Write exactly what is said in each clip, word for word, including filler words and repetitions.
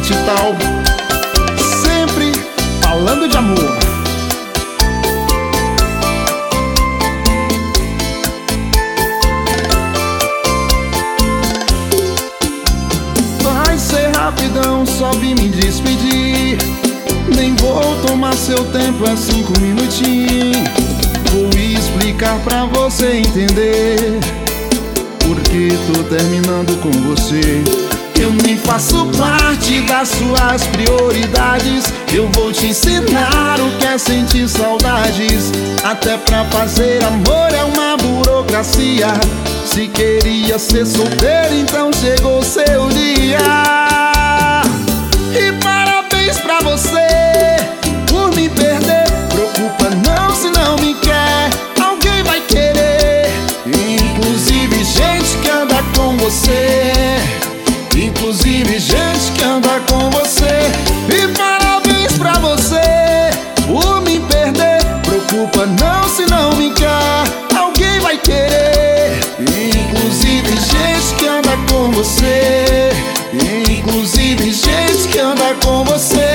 Digital, sempre falando de amor. Vai ser rapidão, só vim me despedir. Nem vou tomar seu tempo, é cinco minutinhos. Vou explicar pra você entender por que tô terminando com você. Eu nem faço parte das suas prioridades. Eu vou te ensinar o que é sentir saudades. Até pra fazer amor é uma burocracia. Se queria ser solteiro, então chegou seu dia. E parabéns pra você por me perder. Preocupa não se não me quer, alguém vai querer. Inclusive gente que anda com você. Inclusive gente que anda com você. E parabéns pra você por me perder. Preocupa não se não me quer, alguém vai querer. Inclusive gente que anda com você. Inclusive gente que anda com você.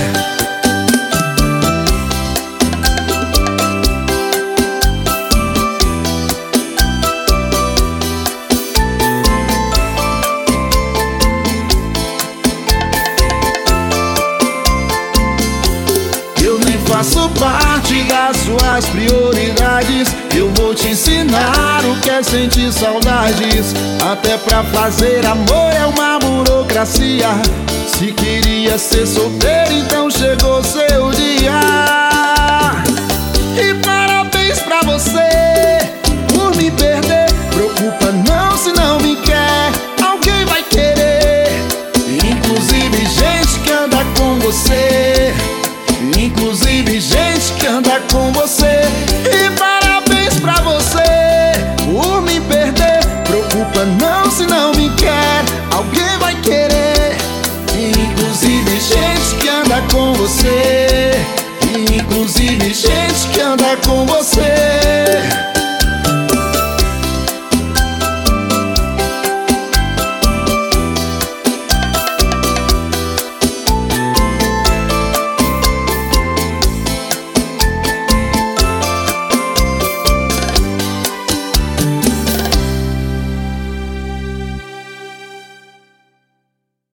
Faço parte das suas prioridades. Eu vou te ensinar o que é sentir saudades. Até pra fazer amor é uma burocracia. Se queria ser solteiro, então chegou seu dia. E parabéns pra você por me perder. Preocupa não se não me quer, alguém vai querer. Inclusive gente que anda com você. Inclusive gente que anda com você. E parabéns pra você por me perder. Preocupa não se não me quer, alguém vai querer. Inclusive gente que anda com você. Inclusive gente que anda com você.